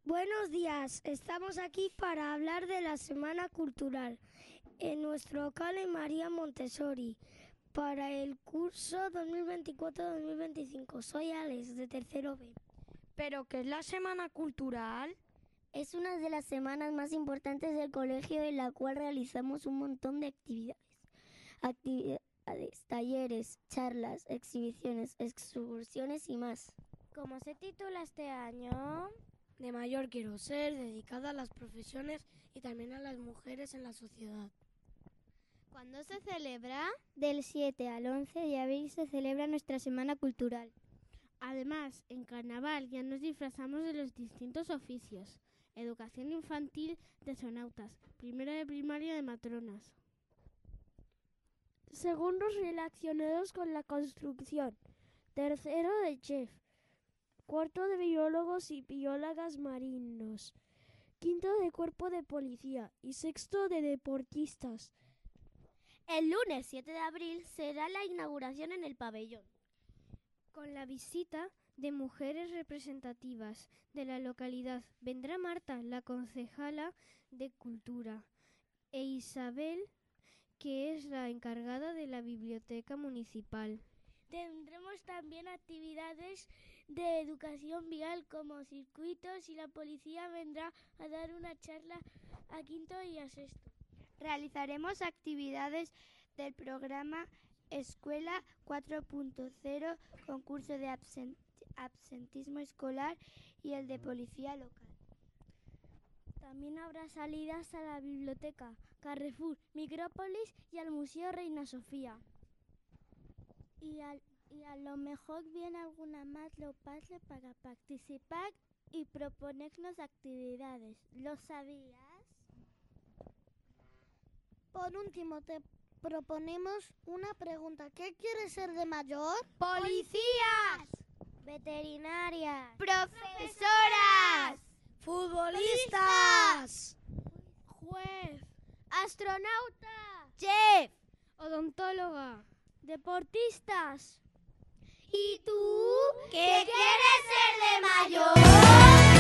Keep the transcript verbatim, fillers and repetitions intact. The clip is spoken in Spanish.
Buenos días, estamos aquí para hablar de la Semana Cultural en nuestro local en María Montessori para el curso dos mil veinticuatro dos mil veinticinco. Soy Alex, de tercero B. ¿Pero qué es la Semana Cultural? Es una de las semanas más importantes del colegio en la cual realizamos un montón de actividades. Actividades, talleres, charlas, exhibiciones, excursiones y más. ¿Cómo se titula este año? De mayor quiero ser, dedicada a las profesiones y también a las mujeres en la sociedad. ¿Cuándo se celebra? Del siete al once de abril se celebra nuestra Semana Cultural. Además, en Carnaval ya nos disfrazamos de los distintos oficios. Educación infantil de sonautas, primero de primaria de matronas. Segundos relacionados con la construcción, tercero de chef, cuarto de biólogos y biólogas marinos, quinto de cuerpo de policía y sexto de deportistas. El lunes siete de abril será la inauguración en el pabellón, con la visita de mujeres representativas de la localidad. Vendrá Marta, la concejala de Cultura, e Isabel, que es la encargada de la biblioteca municipal. Tendremos también actividades de educación vial como circuitos y la policía vendrá a dar una charla a quinto y a sexto. Realizaremos actividades del programa Escuela cuatro punto cero, concurso de absent- absentismo escolar y el de policía local. También habrá salidas a la biblioteca, Carrefour, Micrópolis y al Museo Reina Sofía. Y, al, y a lo mejor viene alguna más local para participar y proponernos actividades. ¿Lo sabías? Por último, te proponemos una pregunta. ¿Qué quieres ser de mayor? ¡Policías! Veterinarias. ¡Profesoras! ¡Futbolistas! Juez, ¡Astronauta! ¡Chef! ¡Odontóloga! deportistas. ¿Y tú? ¿Qué quieres ser de mayor?